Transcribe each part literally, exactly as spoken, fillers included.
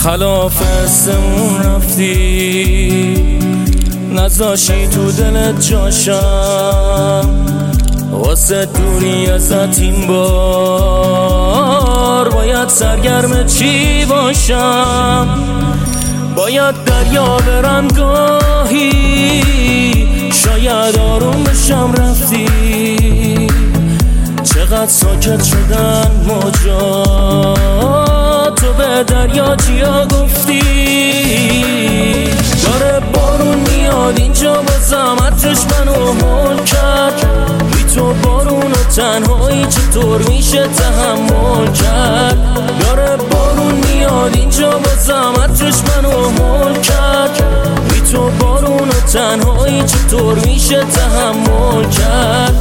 خلاف اسمون رفتی، نذاشی تو دلت جاشم، واسه دوری ازت این بار باید سرگرم چی باشم؟ باید دریا برم گاهی، شاید آروم بشم رفتی. چقدر ساکت شدن موجا، تو به دریا چیا گفتی؟ داره بارون میاد اینجا بازم عطرش منو هول کرد، بی تو بارون و تنهایی چطور میشه تحمل کرد؟ داره بارون میاد اینجا بازم عطرش منو هول کرد، بی تو بارون و تنهایی چطور میشه تحمل کرد؟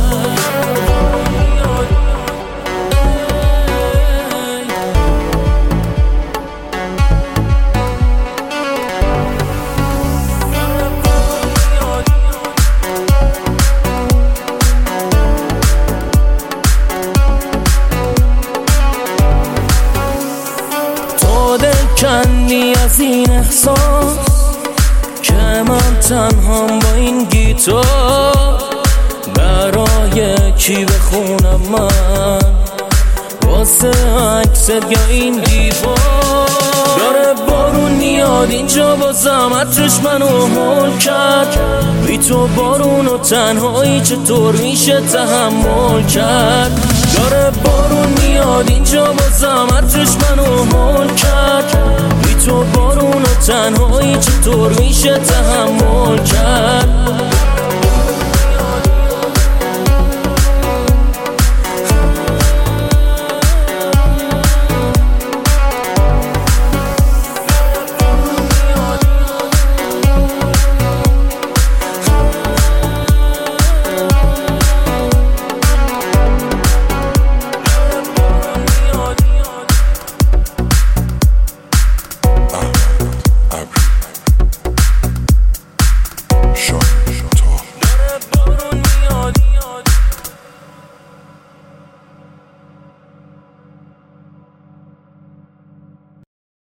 کنی از این احساس که من تنهام با این گیتار، برای کی بخونم من واسه عکست یا این دیوار؟ داره بارون میاد اینجا بازم عطرش منو هول کرد، بی تو بارون و تنهایی چطور میشه تحمل کرد؟ داره بارون میاد اینجا بازم عطرش منو هول کرد، بی تو بارون و تنهایی چطور میشه تحمل کرد؟